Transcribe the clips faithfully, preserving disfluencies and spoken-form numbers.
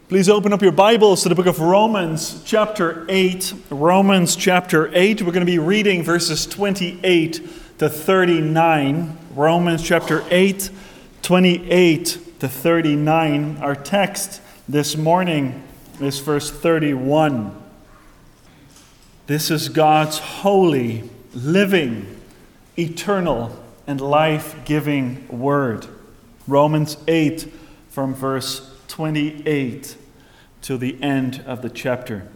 Please open up your Bibles to the book of Romans, chapter eight. Romans, chapter eight. We're going to be reading verses twenty-eight to thirty-nine. Romans, chapter eight, twenty-eight to thirty-nine. Our text this morning is verse thirty-one. This is God's holy, living, eternal, and life-giving word. Romans eight, from verse twenty-eight to the end of the chapter.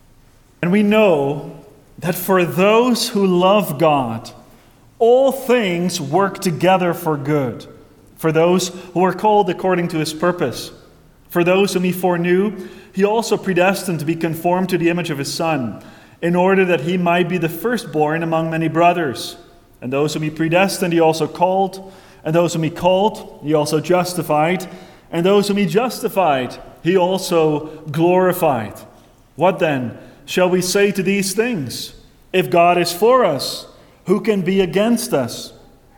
And we know that for those who love God, all things work together for good, for those who are called according to his purpose. For those whom he foreknew, he also predestined to be conformed to the image of his Son, in order that he might be the firstborn among many brothers. And those whom he predestined, he also called. And those whom he called, he also justified. And those whom he justified, he also glorified. What then shall we say to these things? If God is for us, who can be against us?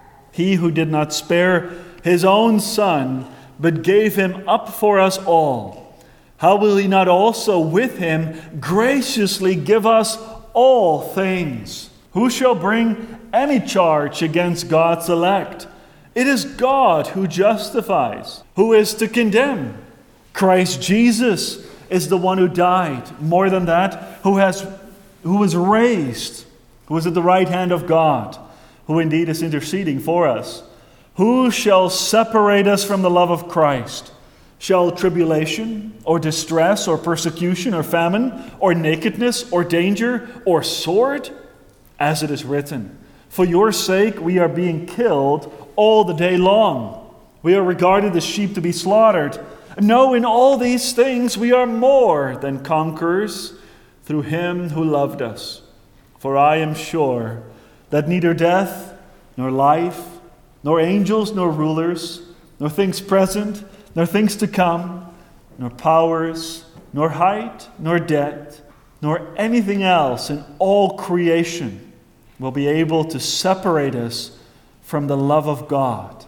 He who did not spare his own Son, but gave him up for us all, how will he not also with him graciously give us all things? Who shall bring any charge against God's elect? It is God who justifies. Who is to condemn? Christ Jesus is the one who died. More than that, who has, who was raised, who is at the right hand of God, who indeed is interceding for us. Who shall separate us from the love of Christ? Shall tribulation, or distress, or persecution, or famine, or nakedness, or danger, or sword? As it is written, for your sake we are being killed all the day long. We are regarded as sheep to be slaughtered. No, in all these things we are more than conquerors through him who loved us. For I am sure that neither death, nor life, nor angels, nor rulers, nor things present, nor things to come, nor powers, nor height, nor depth, nor anything else in all creation will be able to separate us from the love of God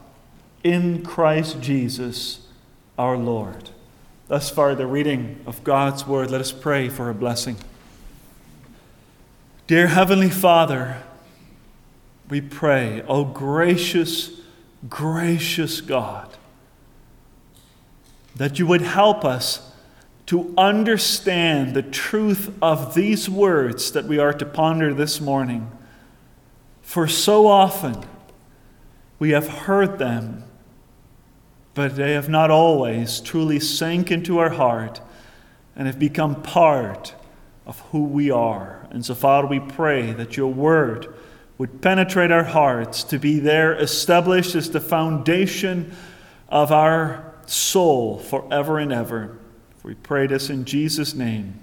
in Christ Jesus our Lord. Thus far, the reading of God's word. Let us pray for a blessing. Dear Heavenly Father, we pray, O gracious, gracious God, that you would help us to understand the truth of these words that we are to ponder this morning. For so often we have heard them, but they have not always truly sank into our heart and have become part of who we are. And so, Father, we pray that your word would penetrate our hearts to be there established as the foundation of our soul forever and ever. We pray this in Jesus' name.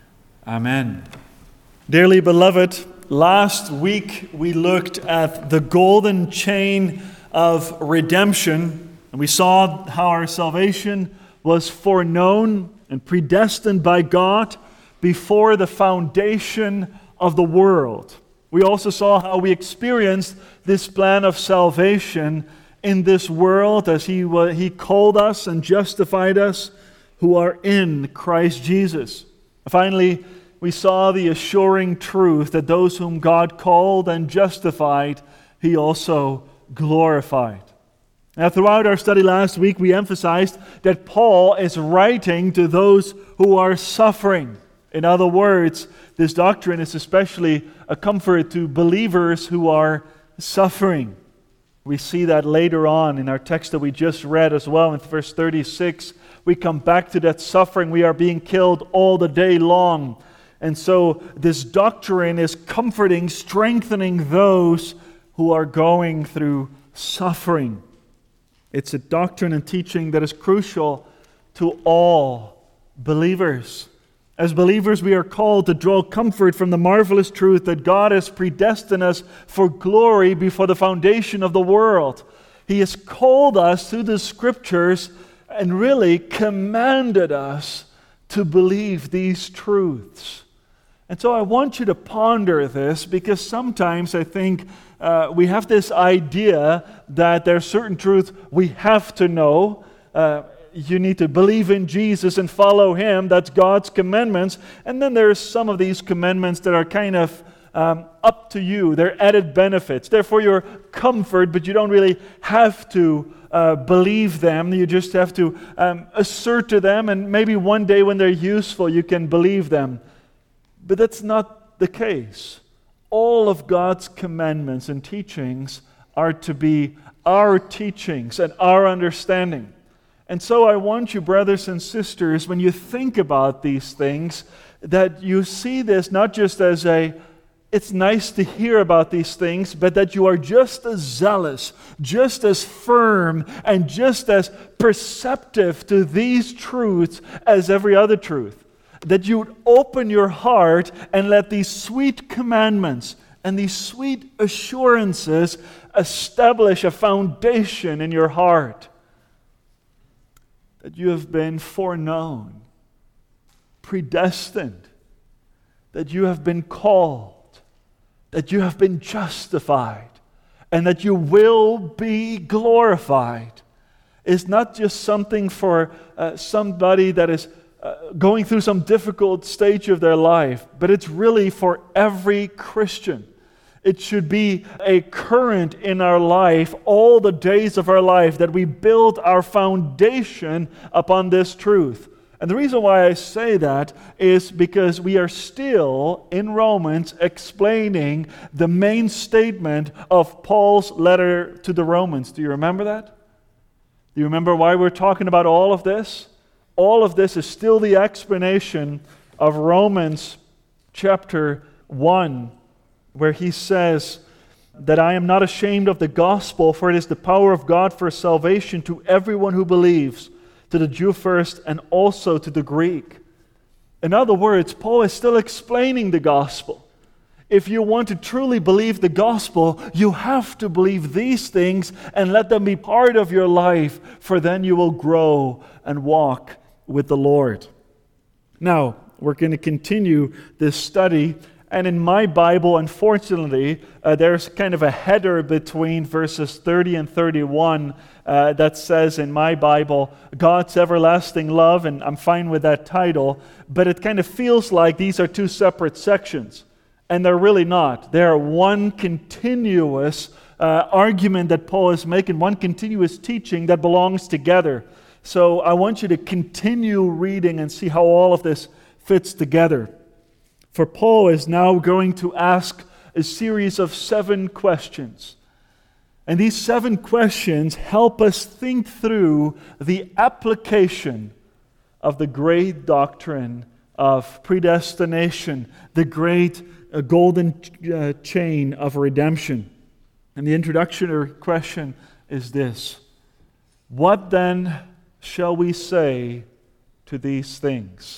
Amen. Dearly beloved, last week we looked at the golden chain of redemption, and we saw how our salvation was foreknown and predestined by God before the foundation of the world. We also saw how we experienced this plan of salvation in this world as He, he called us and justified us who are in Christ Jesus. Finally, we saw the assuring truth that those whom God called and justified, He also glorified. Now, throughout our study last week, we emphasized that Paul is writing to those who are suffering. In other words, this doctrine is especially a comfort to believers who are suffering. We see that later on in our text that we just read as well in verse thirty-six. We come back to that suffering. We are being killed all the day long. And so this doctrine is comforting, strengthening those who are going through suffering. It's a doctrine and teaching that is crucial to all believers. As believers, we are called to draw comfort from the marvelous truth that God has predestined us for glory before the foundation of the world. He has called us through the Scriptures and really commanded us to believe these truths. And so I want you to ponder this, because sometimes I think uh, we have this idea that there are certain truths we have to know. Uh, you need to believe in Jesus and follow Him. That's God's commandments. And then there's some of these commandments that are kind of um, up to you. They're added benefits. They're for your comfort, but you don't really have to uh, believe them. You just have to um, assert to them, and maybe one day when they're useful, you can believe them. But that's not the case. All of God's commandments and teachings are to be our teachings and our understanding. And so I want you, brothers and sisters, when you think about these things, that you see this not just as a, it's nice to hear about these things, but that you are just as zealous, just as firm, and just as perceptive to these truths as every other truth. That you would open your heart and let these sweet commandments and these sweet assurances establish a foundation in your heart. That you have been foreknown, predestined, that you have been called, that you have been justified, and that you will be glorified. It's not just something for uh, somebody that is uh, going through some difficult stage of their life, but it's really for every Christian. It should be a current in our life, all the days of our life, that we build our foundation upon this truth. And the reason why I say that is because we are still in Romans explaining the main statement of Paul's letter to the Romans. Do you remember that? Do you remember why we're talking about all of this? All of this is still the explanation of Romans chapter one, where he says that I am not ashamed of the gospel, for it is the power of God for salvation to everyone who believes, to the Jew first and also to the Greek. In other words, Paul is still explaining the gospel. If you want to truly believe the gospel, you have to believe these things and let them be part of your life, for then you will grow and walk with the Lord. Now, we're going to continue this study. And in my Bible, unfortunately, uh, there's kind of a header between verses thirty and thirty-one uh, that says in my Bible, God's everlasting love, and I'm fine with that title, but it kind of feels like these are two separate sections. And they're really not. They're one continuous uh, argument that Paul is making, one continuous teaching that belongs together. So I want you to continue reading and see how all of this fits together. For Paul is now going to ask a series of seven questions. And these seven questions help us think through the application of the great doctrine of predestination, the great uh, golden uh, chain of redemption. And the introductory question is this: what then shall we say to these things?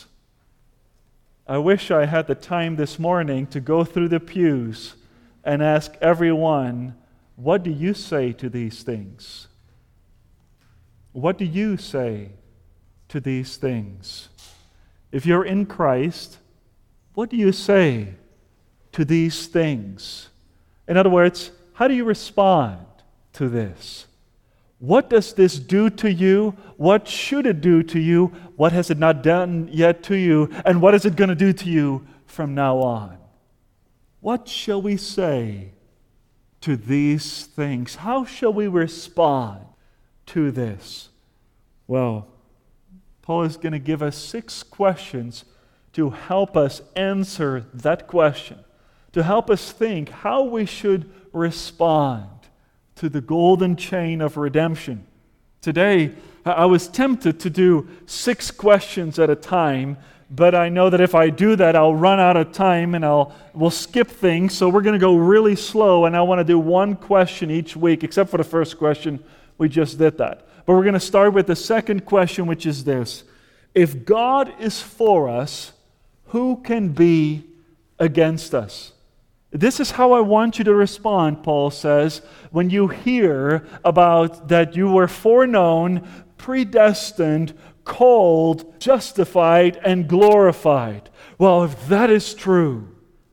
I wish I had the time this morning to go through the pews and ask everyone, what do you say to these things? What do you say to these things? If you're in Christ, what do you say to these things? In other words, how do you respond to this? What does this do to you? What should it do to you? What has it not done yet to you? And what is it going to do to you from now on? What shall we say to these things? How shall we respond to this? Well, Paul is going to give us six questions to help us answer that question, to help us think how we should respond to the golden chain of redemption. Today, I was tempted to do six questions at a time, but I know that if I do that, I'll run out of time and I'll we'll skip things. So we're going to go really slow, and I want to do one question each week, except for the first question. We just did that. But we're going to start with the second question, which is this: if God is for us, who can be against us? This is how I want you to respond, Paul says, when you hear about that you were foreknown, predestined, called, justified, and glorified. Well, if that is true,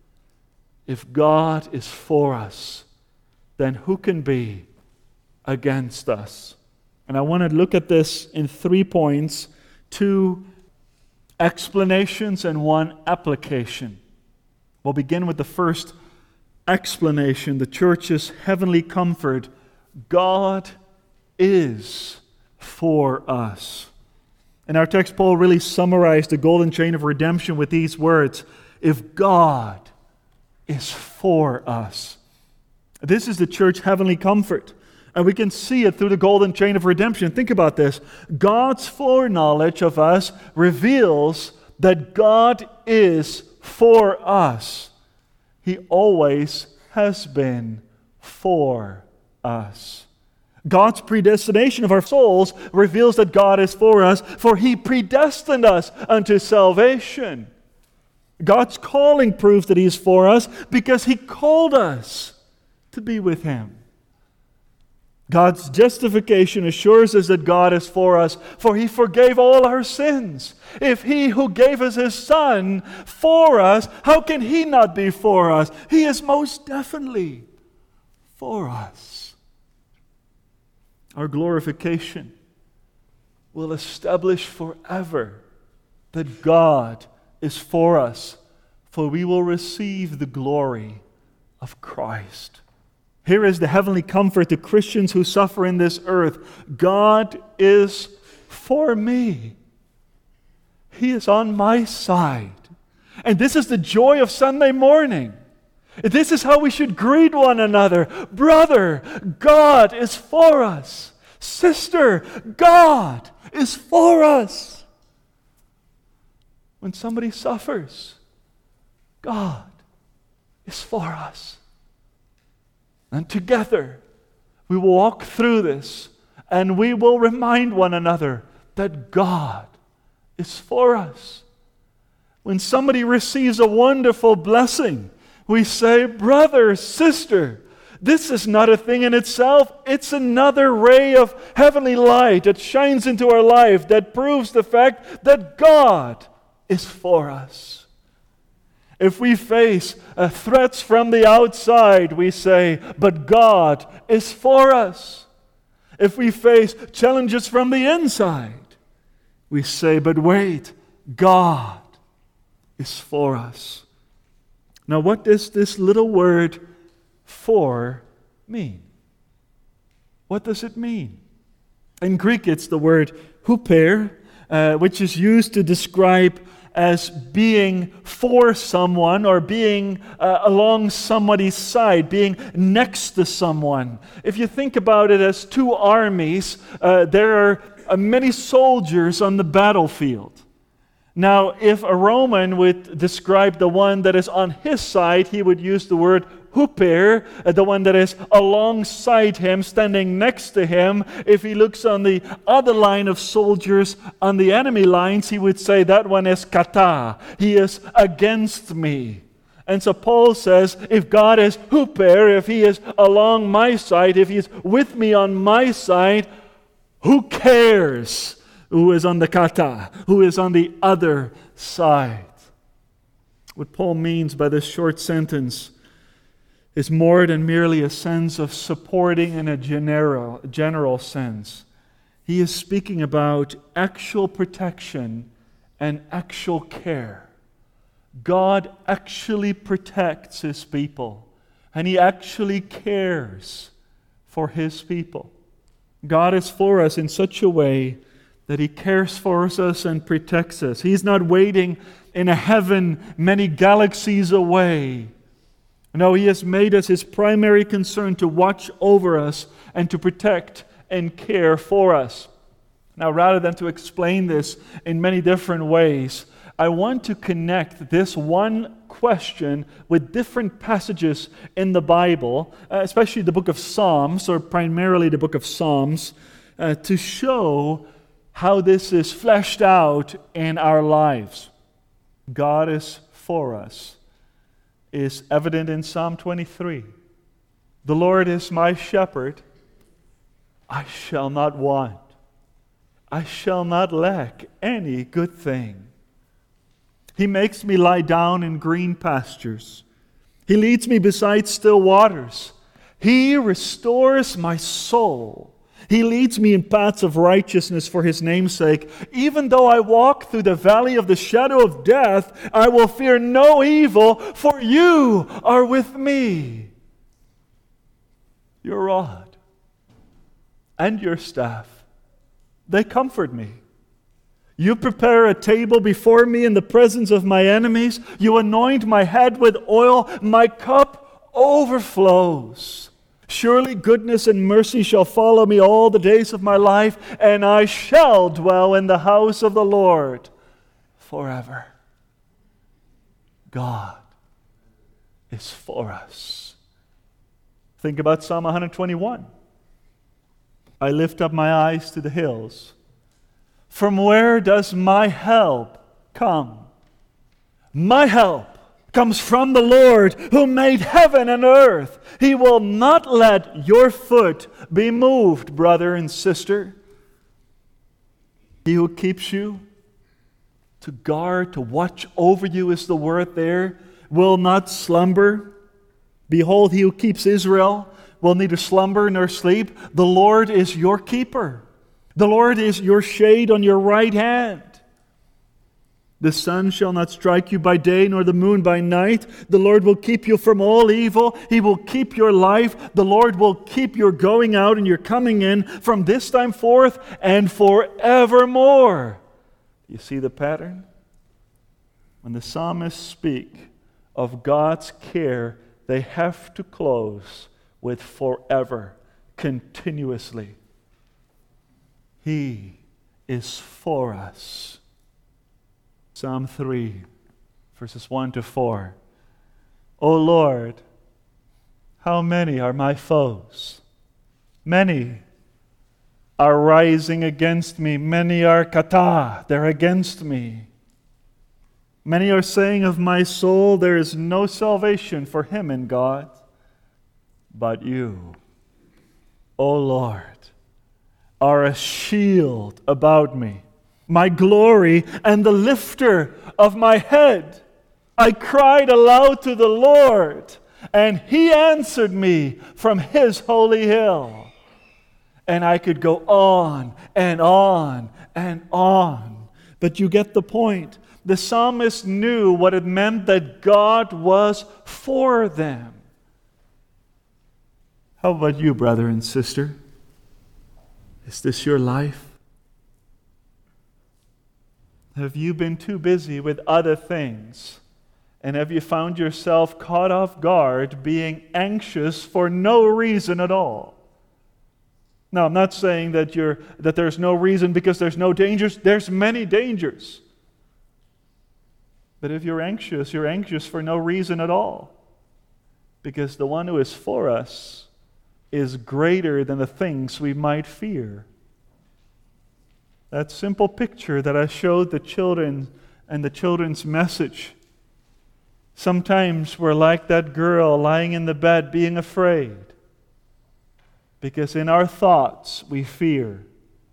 if God is for us, then who can be against us? And I want to look at this in three points, two explanations and one application. We'll begin with the first explanation, the church's heavenly comfort. God is for us. In our text, Paul really summarized the golden chain of redemption with these words: if God is for us. This is the church's heavenly comfort. And we can see it through the golden chain of redemption. Think about this. God's foreknowledge of us reveals that God is for us. He always has been for us. God's predestination of our souls reveals that God is for us, for He predestined us unto salvation. God's calling proves that He is for us because He called us to be with Him. God's justification assures us that God is for us, for He forgave all our sins. If He who gave us His Son for us, how can He not be for us? He is most definitely for us. Our glorification will establish forever that God is for us, for we will receive the glory of Christ. Here is the heavenly comfort to Christians who suffer in this earth. God is for me. He is on my side. And this is the joy of Sunday morning. This is how we should greet one another. Brother, God is for us. Sister, God is for us. When somebody suffers, God is for us. And together, we will walk through this, and we will remind one another that God is for us. When somebody receives a wonderful blessing, we say, brother, sister, this is not a thing in itself. It's another ray of heavenly light that shines into our life that proves the fact that God is for us. If we face uh, threats from the outside, we say, but God is for us. If we face challenges from the inside, we say, but wait, God is for us. Now, what does this little word for mean? What does it mean? In Greek, it's the word huper, uh, which is used to describe as being for someone or being uh, along somebody's side, being next to someone. If you think about it as two armies, uh, there are uh, many soldiers on the battlefield. Now, if a Roman would describe the one that is on his side, he would use the word huper, the one that is alongside him, standing next to him. If he looks on the other line of soldiers on the enemy lines, he would say that one is kata. He is against me. And so Paul says, if God is huper, if He is along my side, if He is with me on my side, who cares who is on the kata, who is on the other side? What Paul means by this short sentence is more than merely a sense of supporting in a general, general sense. He is speaking about actual protection and actual care. God actually protects His people, and He actually cares for His people. God is for us in such a way that He cares for us and protects us. He's not waiting in a heaven many galaxies away. No, He has made us His primary concern to watch over us and to protect and care for us. Now, rather than to explain this in many different ways, I want to connect this one question with different passages in the Bible, uh, especially the book of Psalms, or primarily the book of Psalms, uh, to show how this is fleshed out in our lives. God is for us is evident in Psalm twenty-three. The Lord is my shepherd, I shall not want. I shall not lack any good thing. He makes me lie down in green pastures. He leads me beside still waters. He restores my soul. He leads me in paths of righteousness for His name's sake. Even though I walk through the valley of the shadow of death, I will fear no evil, for You are with me. Your rod and Your staff, they comfort me. You prepare a table before me in the presence of my enemies. You anoint my head with oil. My cup overflows. Surely goodness and mercy shall follow me all the days of my life, and I shall dwell in the house of the Lord forever. God is for us. Think about Psalm one twenty-one. I lift up my eyes to the hills. From where does my help come? My help comes from the Lord who made heaven and earth. He will not let your foot be moved, brother and sister. He who keeps you, to guard, to watch over you is the word there, will not slumber. Behold, He who keeps Israel will neither slumber nor sleep. The Lord is your keeper. The Lord is your shade on your right hand. The sun shall not strike you by day, nor the moon by night. The Lord will keep you from all evil. He will keep your life. The Lord will keep your going out and your coming in from this time forth and forevermore. You see the pattern? When the psalmists speak of God's care, they have to close with forever, continuously. He is for us. Psalm three, verses one to four. O Lord, how many are my foes? Many are rising against me. Many are kata, they're against me. Many are saying of my soul, there is no salvation for him in God. But you, O Lord, are a shield about me, my glory and the lifter of my head. I cried aloud to the Lord, and He answered me from His holy hill. And I could go on and on and on. But you get the point. The psalmist knew what it meant that God was for them. How about you, brother and sister? Is this your life? Have you been too busy with other things? And have you found yourself caught off guard, being anxious for no reason at all? Now, I'm not saying that you're that there's no reason because there's no dangers. There's many dangers. But if you're anxious, you're anxious for no reason at all. Because the one who is for us is greater than the things we might fear. That simple picture that I showed the children and the children's message. Sometimes we're like that girl lying in the bed being afraid. Because in our thoughts we fear.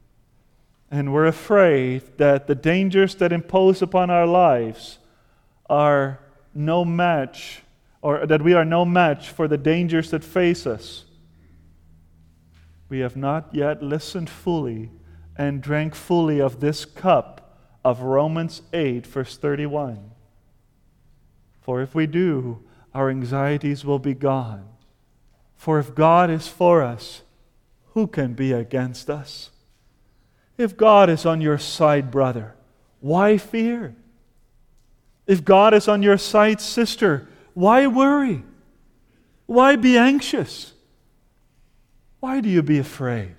And we're afraid that the dangers that impose upon our lives are no match, or that we are no match for the dangers that face us. We have not yet listened fully and drank fully of this cup of Romans eight, verse thirty-one. For if we do, our anxieties will be gone. For if God is for us, who can be against us? If God is on your side, brother, why fear? If God is on your side, sister, why worry? Why be anxious? Why do you be afraid?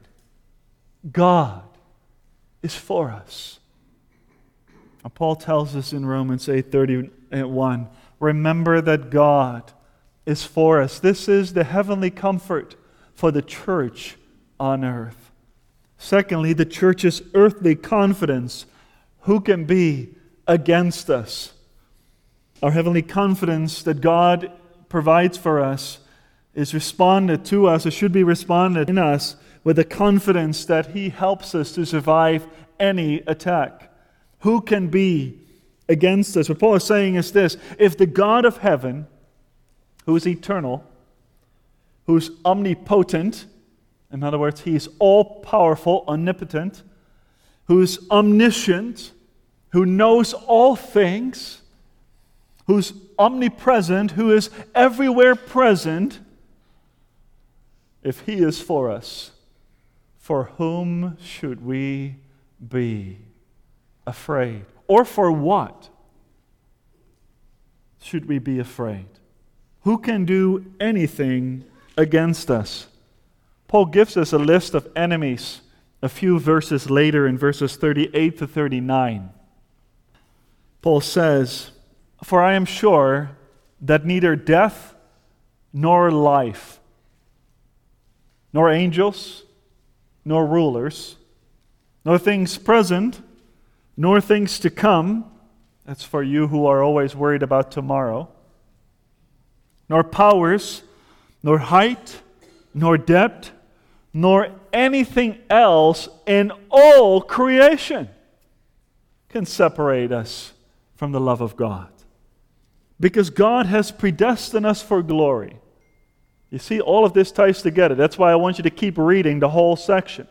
God is for us. Now, Paul tells us in Romans eight thirty-one, remember that God is for us. This is the heavenly comfort for the church on earth. Secondly, the church's earthly confidence. Who can be against us? Our heavenly confidence that God provides for us is responded to us, it should be responded in us with the confidence that He helps us to survive any attack. Who can be against us? What Paul is saying is this: if the God of heaven, who is eternal, who's omnipotent, In other words, He is all-powerful, omnipotent, who's omniscient, who knows all things, who's omnipresent, who is everywhere present. If He is for us, for whom should we be afraid? Or for what should we be afraid? Who can do anything against us? Paul gives us a list of enemies a few verses later in verses thirty-eight to thirty-nine. Paul says, "For I am sure that neither death nor life, nor angels, nor rulers, nor things present, nor things to come," that's for you who are always worried about tomorrow, "nor powers, nor height, nor depth, nor anything else in all creation can separate us from the love of God. Because God has predestined us for glory." You see, all of this ties together. That's why I want you to keep reading the whole section.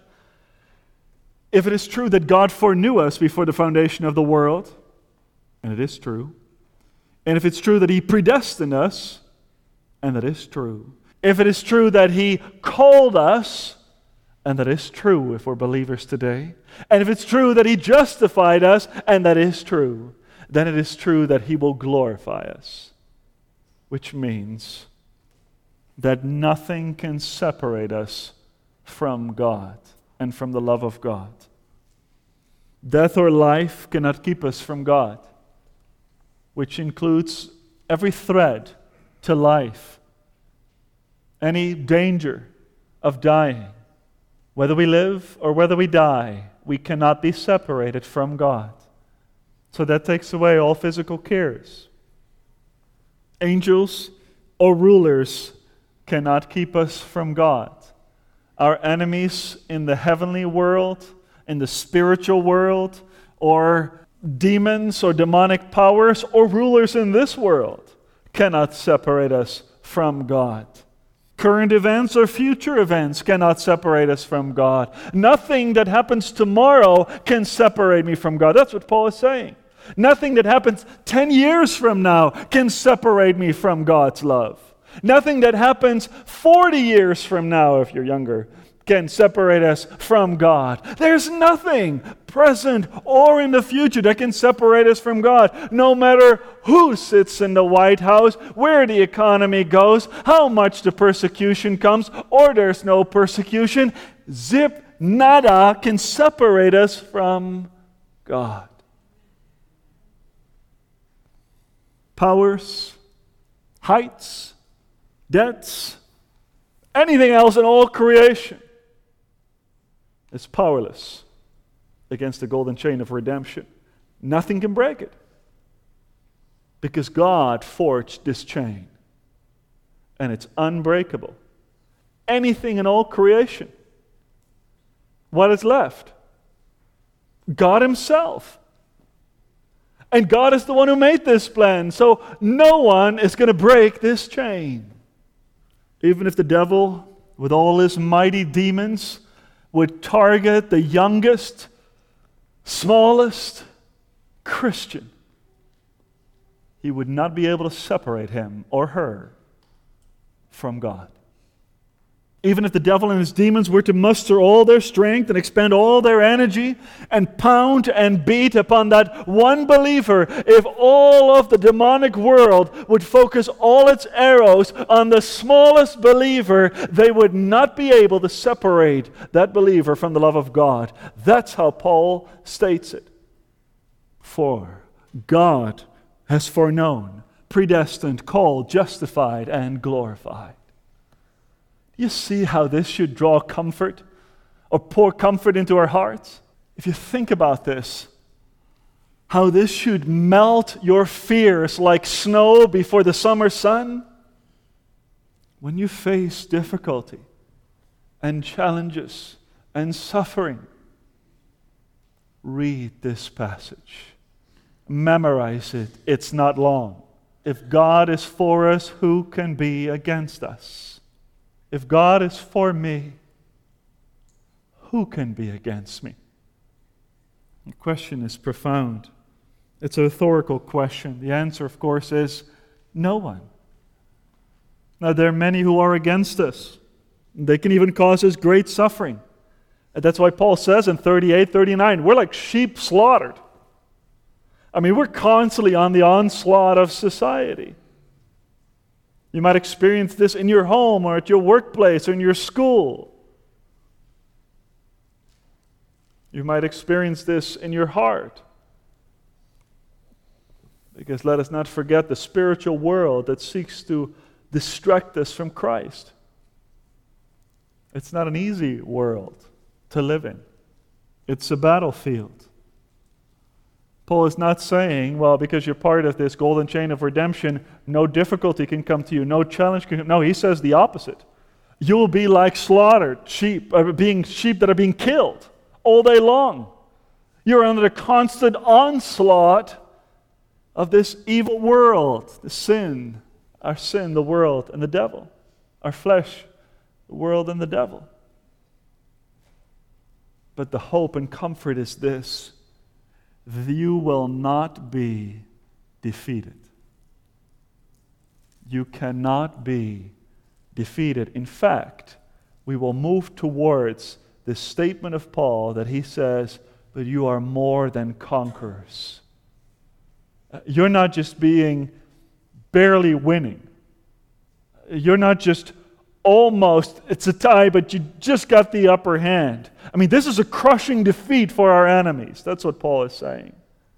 If it is true that God foreknew us before the foundation of the world, and it is true, and if it's true that He predestined us, and that is true, if it is true that He called us, and that is true if we're believers today, and if it's true that He justified us, and that is true, then it is true that He will glorify us, which means that nothing can separate us from God and from the love of God. Death or life cannot keep us from God, which includes every threat to life, any danger of dying. Whether we live or whether we die, we cannot be separated from God. So that takes away all physical cares. Angels or rulers cannot keep us from God. Our enemies in the heavenly world, in the spiritual world, or demons or demonic powers or rulers in this world cannot separate us from God. Current events or future events cannot separate us from God. Nothing that happens tomorrow can separate me from God. That's what Paul is saying. Nothing that happens ten years from now can separate me from God's love. Nothing that happens forty years from now, if you're younger, can separate us from God. There's nothing present or in the future that can separate us from God. No matter who sits in the White House, where the economy goes, how much the persecution comes, or there's no persecution, zip, nada can separate us from God. Powers, heights, depths, anything else in all creation is powerless against the golden chain of redemption. Nothing can break it. Because God forged this chain. And it's unbreakable. Anything in all creation. What is left? God Himself. And God is the one who made this plan. So no one is going to break this chain. Even if the devil, with all his mighty demons, would target the youngest, smallest Christian, he would not be able to separate him or her from God. Even if the devil and his demons were to muster all their strength and expend all their energy and pound and beat upon that one believer, if all of the demonic world would focus all its arrows on the smallest believer, they would not be able to separate that believer from the love of God. That's how Paul states it. For God has foreknown, predestined, called, justified, and glorified. You see how this should draw comfort or pour comfort into our hearts? If you think about this, how this should melt your fears like snow before the summer sun. When you face difficulty and challenges and suffering, read this passage. Memorize it. It's not long. If God is for us, who can be against us? If God is for me, who can be against me? The question is profound. It's a rhetorical question. The answer, of course, is no one. Now, there are many who are against us. They can even cause us great suffering. And that's why Paul says in thirty-eight, thirty-nine, we're like sheep slaughtered. I mean, we're constantly on the onslaught of society. You might experience this in your home or at your workplace or in your school. You might experience this in your heart. Because let us not forget the spiritual world that seeks to distract us from Christ. It's not an easy world to live in. It's a battlefield. Paul is not saying, well, because you're part of this golden chain of redemption, no difficulty can come to you, no challenge can come. No, he says the opposite. You will be like slaughtered sheep, uh, being sheep that are being killed all day long. You're under the constant onslaught of this evil world, the sin, our sin, the world, and the devil, our flesh, the world, and the devil. But the hope and comfort is this: you will not be defeated. You cannot be defeated. In fact, we will move towards this statement of Paul that he says, but you are more than conquerors. You're not just being barely winning. You're not just almost, it's a tie, but you just got the upper hand. I mean, this is a crushing defeat for our enemies. That's what Paul is saying.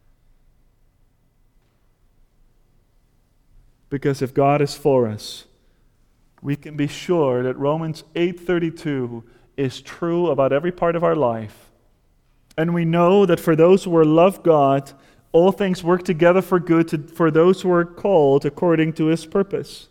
Because if God is for us, we can be sure that Romans eight thirty-two is true about every part of our life. And we know that for those who are love God, all things work together for good to, for those who are called according to His purpose.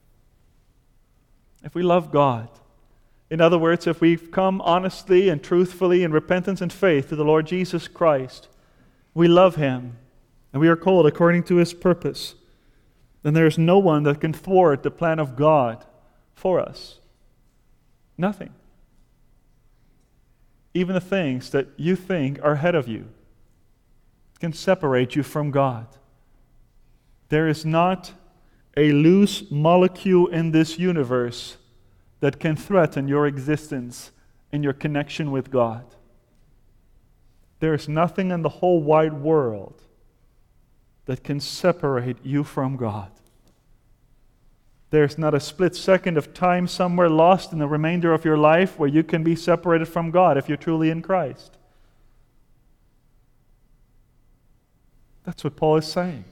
If we love God, in other words, if we've come honestly and truthfully in repentance and faith to the Lord Jesus Christ, we love Him, and we are called according to His purpose, then there is no one that can thwart the plan of God for us. Nothing. Even the things that you think are ahead of you can separate you from God. There is not a loose molecule in this universe that can threaten your existence and your connection with God. There is nothing in the whole wide world that can separate you from God. There's not a split second of time somewhere lost in the remainder of your life where you can be separated from God if you're truly in Christ. That's what Paul is saying.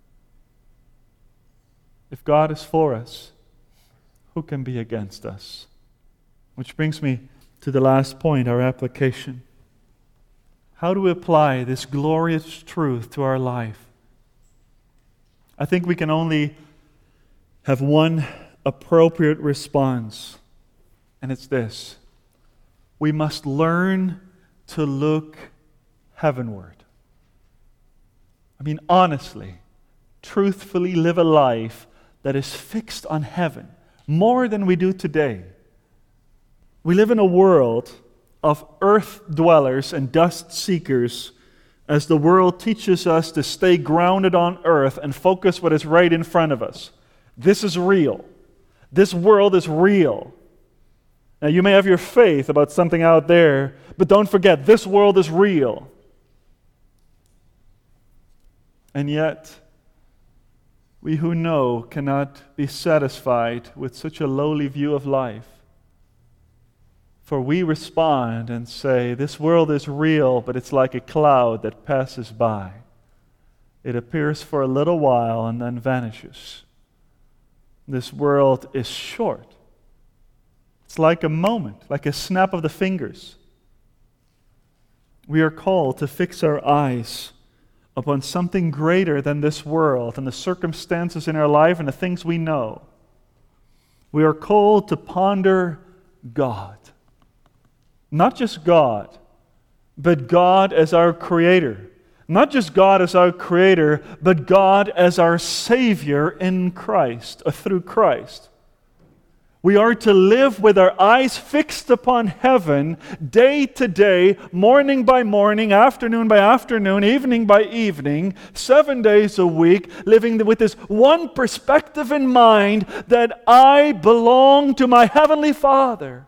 If God is for us, who can be against us? Which brings me to the last point, our application. How do we apply this glorious truth to our life? I think we can only have one appropriate response, and it's this: we must learn to look heavenward. I mean, honestly, truthfully live a life that is fixed on heaven more than we do today. We live in a world of earth dwellers and dust seekers, as the world teaches us to stay grounded on earth and focus what is right in front of us. This is real. This world is real. Now, you may have your faith about something out there, but don't forget, this world is real. And yet, we who know cannot be satisfied with such a lowly view of life. For we respond and say, this world is real, but it's like a cloud that passes by. It appears for a little while and then vanishes. This world is short. It's like a moment, like a snap of the fingers. We are called to fix our eyes upon something greater than this world and the circumstances in our life and the things we know. We are called to ponder God. Not just God, but God as our Creator. Not just God as our Creator, but God as our Savior in Christ, or through Christ. We are to live with our eyes fixed upon heaven, day to day, morning by morning, afternoon by afternoon, evening by evening, seven days a week, living with this one perspective in mind that I belong to my Heavenly Father.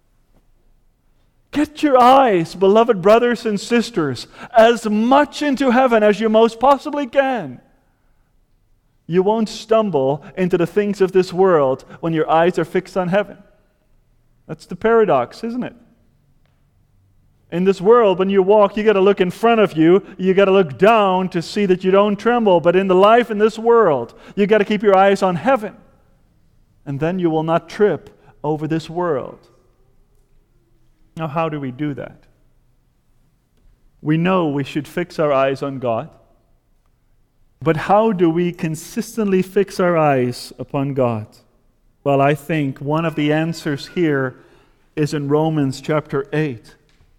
Get your eyes, beloved brothers and sisters, as much into heaven as you most possibly can. You won't stumble into the things of this world when your eyes are fixed on heaven. That's the paradox, isn't it? In this world, when you walk, you got to look in front of you. You got to look down to see that you don't tremble. But in the life in this world, you got to keep your eyes on heaven. And then you will not trip over this world. Now, how do we do that? We know we should fix our eyes on God. But how do we consistently fix our eyes upon God? Well, I think one of the answers here is in Romans chapter eight.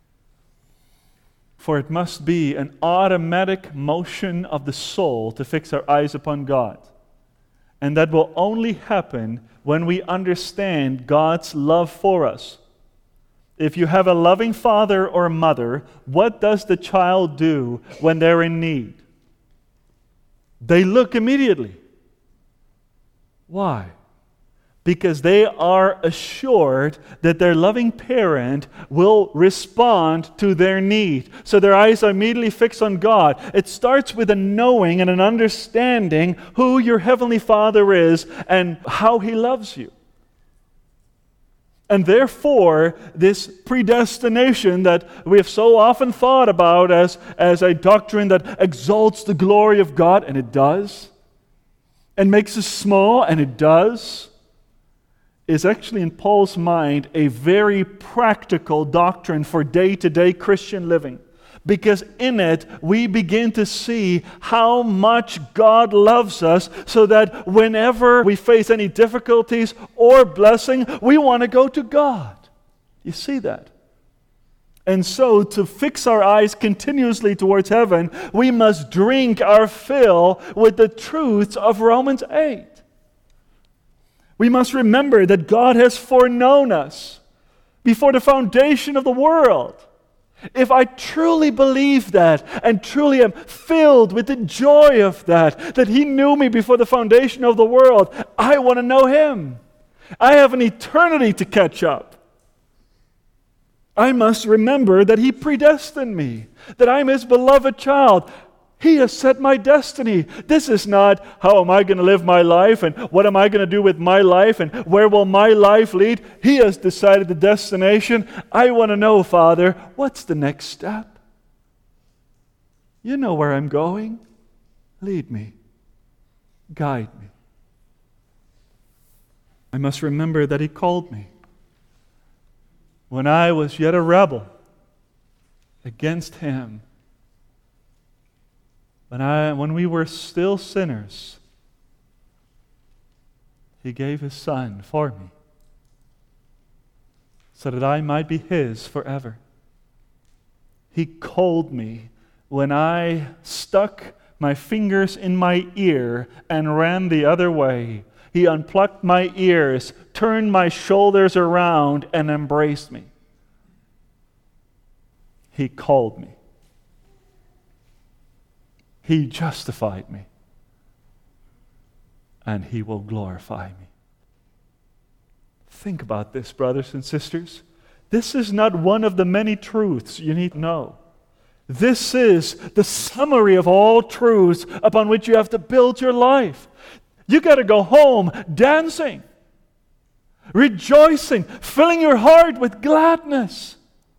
For it must be an automatic motion of the soul to fix our eyes upon God. And that will only happen when we understand God's love for us. If you have a loving father or mother, what does the child do when they're in need? They look immediately. Why? Because they are assured that their loving parent will respond to their need. So their eyes are immediately fixed on God. It starts with a knowing and an understanding who your Heavenly Father is and how He loves you. And therefore, this predestination that we have so often thought about as, as a doctrine that exalts the glory of God, and it does, and makes us small, and it does, is actually in Paul's mind a very practical doctrine for day-to-day Christian living. Because in it, we begin to see how much God loves us, so that whenever we face any difficulties or blessing, we want to go to God. You see that? And so, to fix our eyes continuously towards heaven, we must drink our fill with the truths of Romans eight. We must remember that God has foreknown us before the foundation of the world. If I truly believe that and truly am filled with the joy of that, that He knew me before the foundation of the world, I want to know Him. I have an eternity to catch up. I must remember that He predestined me, that I'm His beloved child. He has set my destiny. This is not, how am I going to live my life, and what am I going to do with my life, and where will my life lead? He has decided the destination. I want to know, Father, what's the next step? You know where I'm going. Lead me. Guide me. I must remember that He called me when I was yet a rebel against Him. When, I, when we were still sinners, He gave His Son for me so that I might be His forever. He called me when I stuck my fingers in my ear and ran the other way. He unplugged my ears, turned my shoulders around, and embraced me. He called me. He justified me, and He will glorify me. Think about this, brothers and sisters. This is not one of the many truths you need to know. This is the summary of all truths upon which you have to build your life. You got to go home dancing, rejoicing, filling your heart with gladness.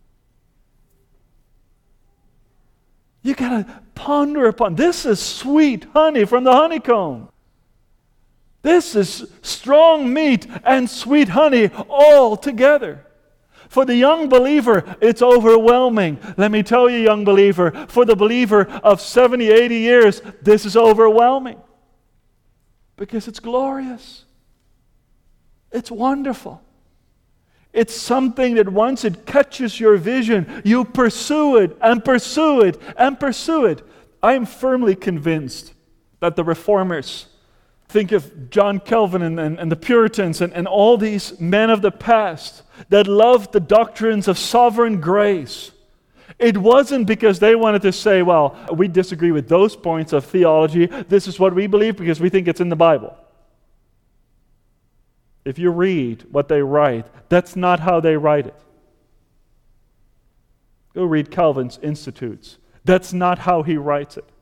You got to ponder upon, this is sweet honey from the honeycomb. This is strong meat and sweet honey all together. For the young believer, it's overwhelming. Let me tell you, young believer, for the believer of seventy, eighty years, this is overwhelming. Because it's glorious. It's wonderful. It's something that once it catches your vision, you pursue it and pursue it and pursue it. I am firmly convinced that the Reformers Think of John Calvin and, and, and the Puritans and, and all these men of the past that loved the doctrines of sovereign grace. It wasn't because they wanted to say, well, we disagree with those points of theology. This is what we believe because we think it's in the Bible. If you read what they write, that's not how they write it. Go read Calvin's Institutes. That's not how he writes it.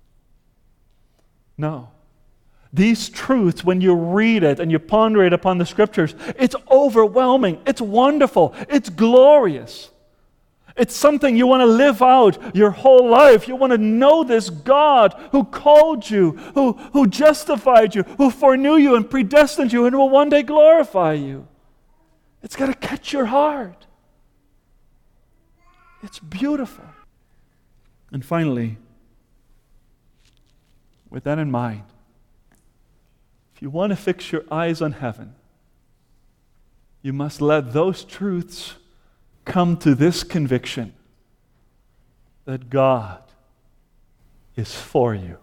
No. These truths, when you read it and you ponder it upon the Scriptures, it's overwhelming, it's wonderful, it's glorious. It's something you want to live out your whole life. You want to know this God who called you, who, who justified you, who foreknew you and predestined you and will one day glorify you. It's got to catch your heart. It's beautiful. And finally, with that in mind, if you want to fix your eyes on heaven, you must let those truths come to this conviction that God is for you.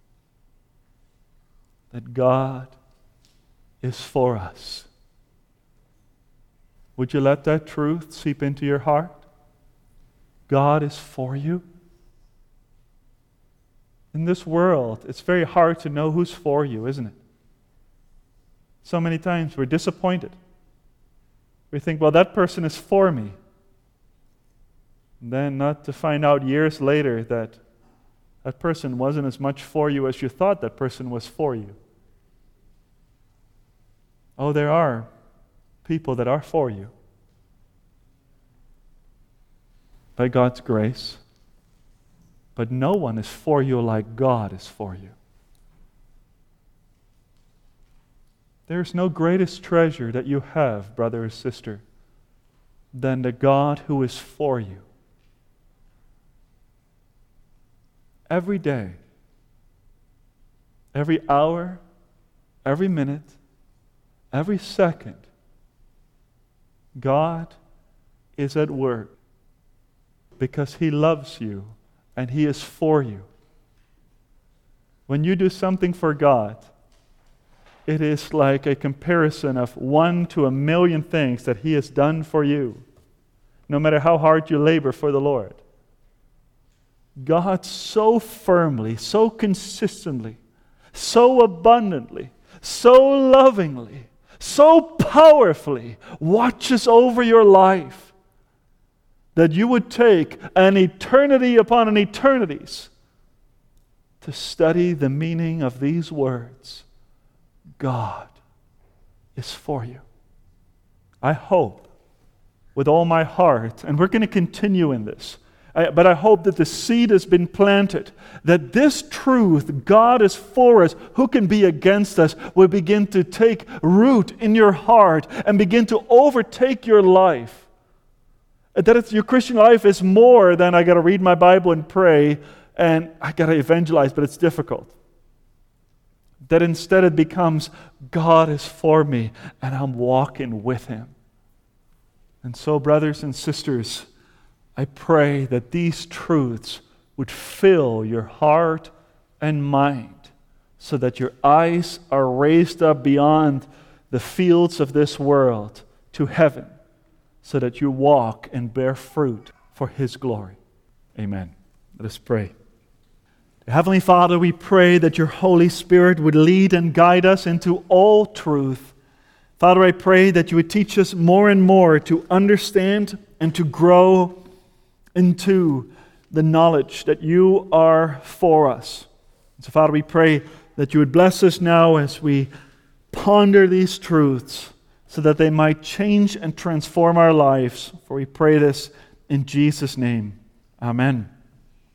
That God is for us. Would you let that truth seep into your heart? God is for you. In this world, it's very hard to know who's for you, isn't it? So many times we're disappointed. We think, well, that person is for me. And then not to find out years later that that person wasn't as much for you as you thought that person was for you. Oh, there are people that are for you. By God's grace. But no one is for you like God is for you. There's no greatest treasure that you have, brother or sister, than the God who is for you. Every day, every hour, every minute, every second, God is at work because He loves you and He is for you. When you do something for God, it is like a comparison of one to a million things that He has done for you, no matter how hard you labor for the Lord. God so firmly, so consistently, so abundantly, so lovingly, so powerfully watches over your life that you would take an eternity upon an eternities to study the meaning of these words. God is for you. I hope with all my heart, and we're going to continue in this, I, but I hope that the seed has been planted, that this truth, God is for us, who can be against us, will begin to take root in your heart and begin to overtake your life. That it's, your Christian life is more than I got to read my Bible and pray and I got to evangelize, but it's difficult. That instead it becomes, God is for me and I'm walking with Him. And so, brothers and sisters, I pray that these truths would fill your heart and mind so that your eyes are raised up beyond the fields of this world to heaven, so that you walk and bear fruit for His glory. Amen. Let us pray. Heavenly Father, we pray that your Holy Spirit would lead and guide us into all truth. Father, I pray that you would teach us more and more to understand and to grow into the knowledge that you are for us. So, Father, we pray that you would bless us now as we ponder these truths so that they might change and transform our lives. For we pray this in Jesus' name. Amen.